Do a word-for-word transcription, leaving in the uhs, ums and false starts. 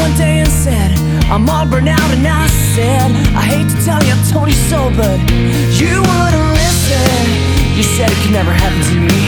one day and said, I'm all burnt out, and I said, I hate to tell you I'm Tony So, but you wouldn't listen. You said it could never happen to me.